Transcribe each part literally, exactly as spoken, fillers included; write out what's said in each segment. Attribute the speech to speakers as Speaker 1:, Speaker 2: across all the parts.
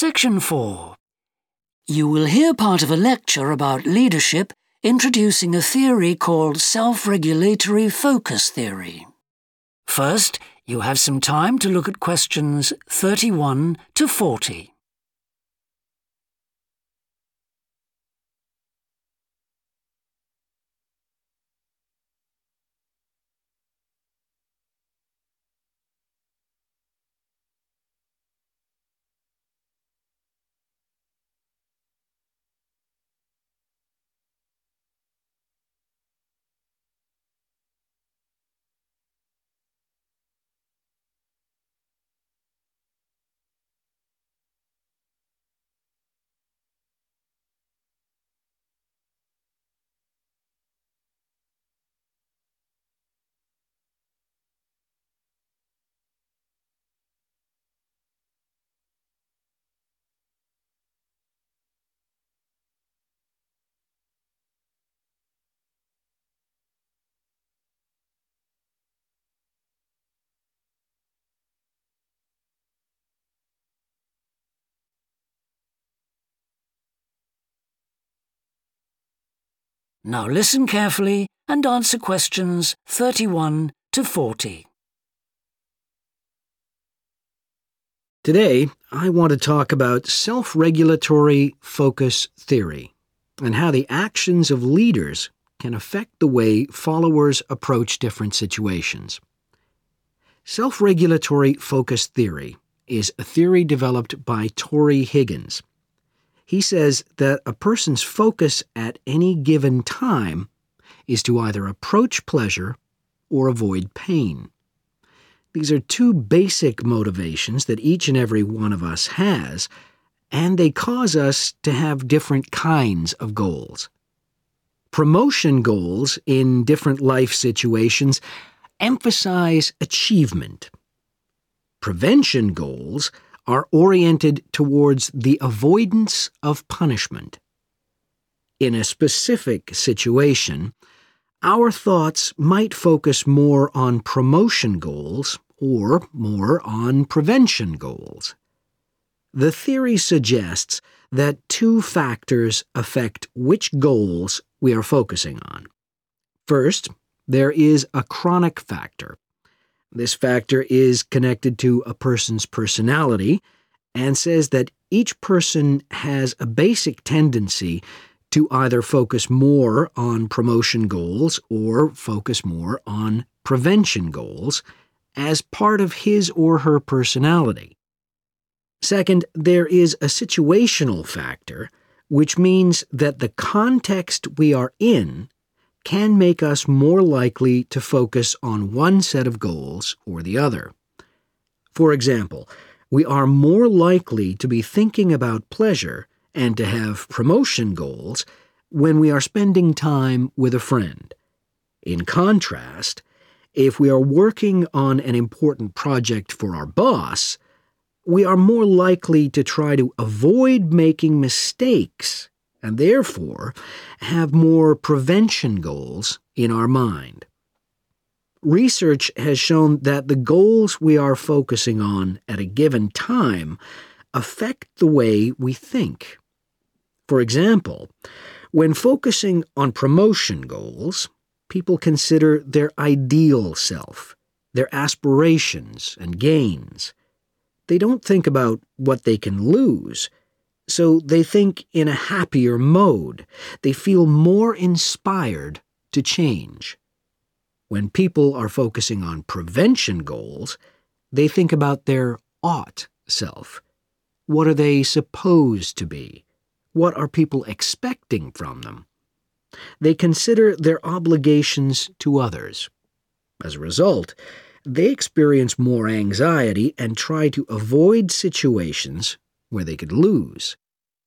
Speaker 1: Section four. You will hear part of a lecture about leadership introducing a theory called self-regulatory focus theory. First, you have some time to look at questions thirty-one to forty. Now listen carefully and answer questions thirty-one to forty.
Speaker 2: Today, I want to talk about self-regulatory focus theory and how the actions of leaders can affect the way followers approach different situations. Self-regulatory focus theory is a theory developed by Torrey Higgins. He says that a person's focus at any given time is to either approach pleasure or avoid pain. These are two basic motivations that each and every one of us has, and they cause us to have different kinds of goals. Promotion goals in different life situations emphasize achievement. Prevention goals are oriented towards the avoidance of punishment. In a specific situation, our thoughts might focus more on promotion goals or more on prevention goals. The theory suggests that two factors affect which goals we are focusing on. First, there is a chronic factor. This factor is connected to a person's personality and says that each person has a basic tendency to either focus more on promotion goals or focus more on prevention goals as part of his or her personality. Second, there is a situational factor, which means that the context we are in can make us more likely to focus on one set of goals or the other. For example, we are more likely to be thinking about pleasure and to have promotion goals when we are spending time with a friend. In contrast, if we are working on an important project for our boss, we are more likely to try to avoid making mistakes and therefore have more prevention goals in our mind. Research has shown that the goals we are focusing on at a given time affect the way we think. For example, when focusing on promotion goals, people consider their ideal self, their aspirations and gains. They don't think about what they can lose, so they think in a happier mode. They feel more inspired to change. When people are focusing on prevention goals, they think about their ought self. What are they supposed to be? What are people expecting from them? They consider their obligations to others. As a result, they experience more anxiety and try to avoid situations where they could lose.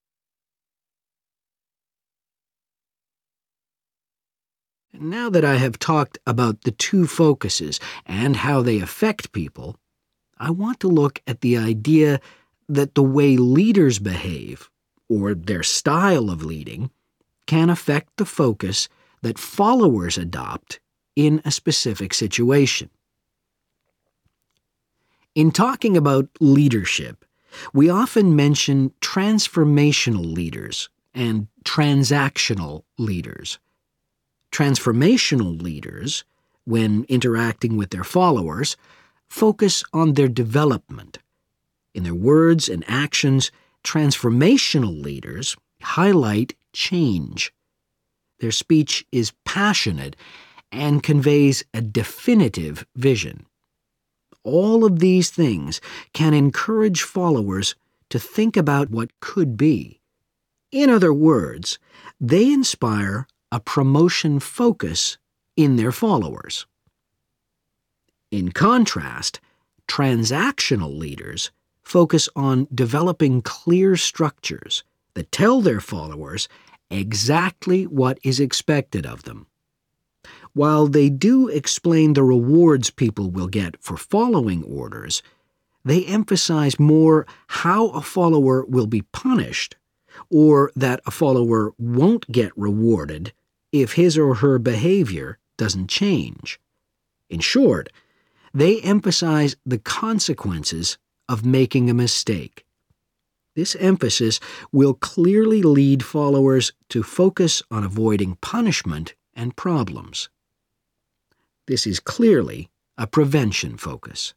Speaker 2: Now that I have talked about the two focuses and how they affect people, I want to look at the idea that the way leaders behave, or their style of leading, can affect the focus that followers adopt in a specific situation. In talking about leadership, We often mention transformational leaders and transactional leaders. Transformational leaders, when interacting with their followers, focus on their development. In their words and actions, transformational leaders highlight change. Their speech is passionate and conveys a definitive vision. All of these things can encourage followers to think about what could be. In other words, they inspire a promotion focus in their followers. In contrast, transactional leaders focus on developing clear structures that tell their followers exactly what is expected of them. While they do explain the rewards people will get for following orders, they emphasize more how a follower will be punished, or that a follower won't get rewarded if his or her behavior doesn't change. In short, they emphasize the consequences of making a mistake. This emphasis will clearly lead followers to focus on avoiding punishment and problems. This is clearly a prevention focus.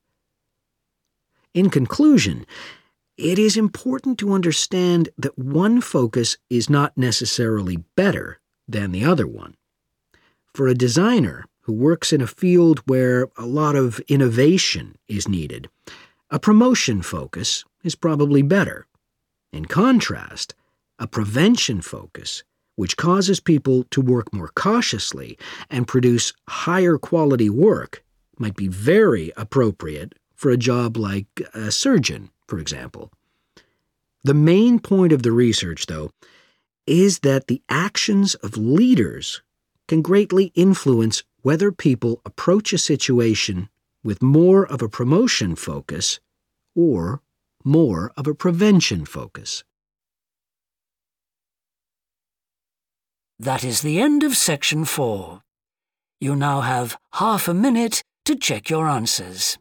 Speaker 2: In conclusion, it is important to understand that one focus is not necessarily better than the other one. For a designer who works in a field where a lot of innovation is needed, a promotion focus is probably better. In contrast, a prevention focus, which causes people to work more cautiously and produce higher quality work, might be very appropriate for a job like a surgeon, for example. The main point of the research, though, is that the actions of leaders can greatly influence whether people approach a situation with more of a promotion focus or more of a prevention focus.
Speaker 1: That is the end of section four. You now have half a minute to check your answers.